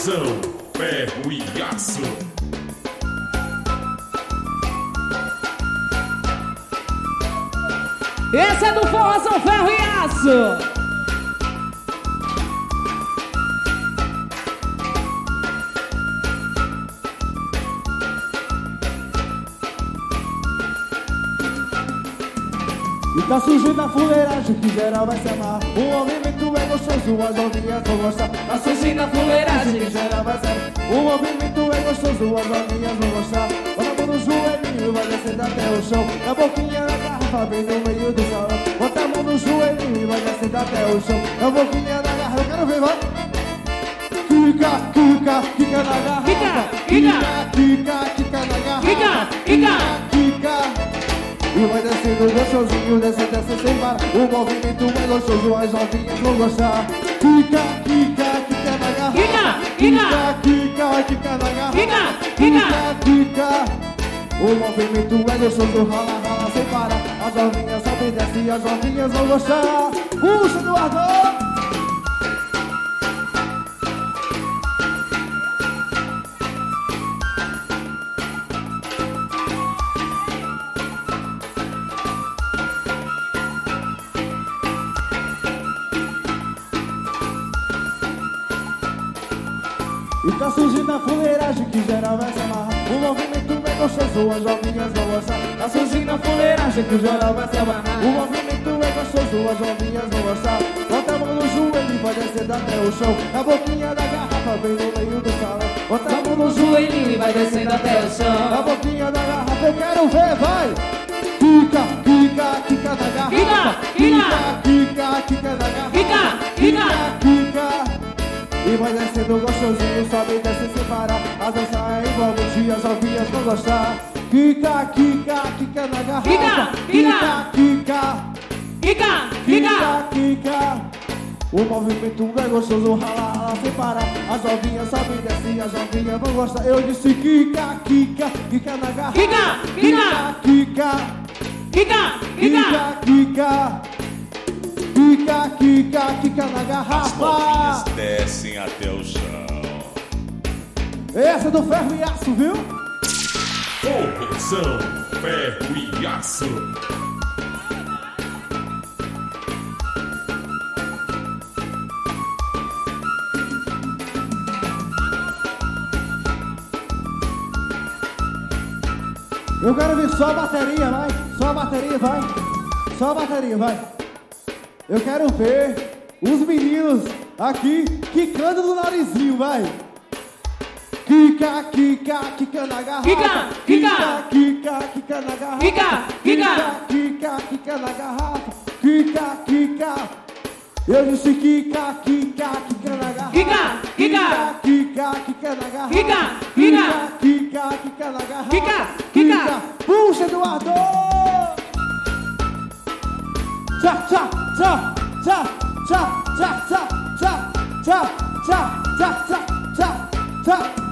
Correção, ferro e aço. Esse é do Forrozão Ferro e Aço. E tá surgindo a fuleiragem que geral vai se amar. O movimento é gostoso, as novinhas vão gostar. Tá surgindo a fuleiragem que geral vai se amar. O movimento é gostoso, as novinhas vão gostar. Bota a mão no joelhinho, vai descendo até o chão. A boquinha na garrafa bem no meio do salão. Bota a mão no joelhinho e vai descendo até o chão. A boquinha na garrafa, eu quero ver, vai. Kika, kika, kika na garrafa. Kika, kika, kika na garrafa. Kika, kika. E vai descendo gostosinho, desce, desce sem parar. O movimento é gostoso, as novinhas vão gostar. Kika, kika, kika na garrafa. Kika, kika, kika na garrafa. Kika, kika. O movimento é gostoso, rala, rala sem parar. As novinhas sobem, desce e as novinhas vão gostar. Puxa, Eduardo! E tá surgindo a fuleiragem que geral vai se amarrar. O movimento é gostoso, as novinhas vão gostar. Tá surgindo a fuleiragem que geral vai se amarrar. O movimento é gostoso, as novinhas vão gostar. Bota a mão no joelho e vai descendo até o chão. A boquinha da garrafa bem no meio do salão. Bota a mão no joelho e vai descendo até o chão. A boquinha da garrafa eu quero ver, vai! Kika, kika, kika na garrafa. Kika, kika, kika na garrafa. Kika, kika. E vai descendo gostosinho, sobe e desce sem parar. A dança é envolvente, as novinhas vão gostar. Kika, kika, kika na garrafa. Kika, kika, kika, kika, kika. O movimento é gostoso, rala, rala sem parar. As novinhas sobe e desce, as novinhas vão gostar. Eu disse kika, kika, kika na garrafa. Kika, kika, kika, kika, kika, kika. Kika, kika, kika na garrafa. As novinhas descem até o chão. Essa é do ferro e aço, viu? Correção, ferro e aço. Eu quero ver só a bateria, vai. Só a bateria, vai. Só a bateria, vai. Eu quero ver os meninos aqui quicando no narizinho, vai. Kika, kika, kika na garrafa. Kika, kika. Kika, kika na garrafa. Kika, kika. Kika, kika na garrafa. Kika, kika. Eu disse kika, kika, kika na garrafa. Kika, kika. Kika, kika na garrafa. Kika, kika. Kika, kika na garrafa. Kika, kika. Puxa, Eduardo! Tchá, tchá, tchá, tchá, tchá, tchá, tchá, tchá, tchá, tchá, tchá, tchá, tchá, tchá.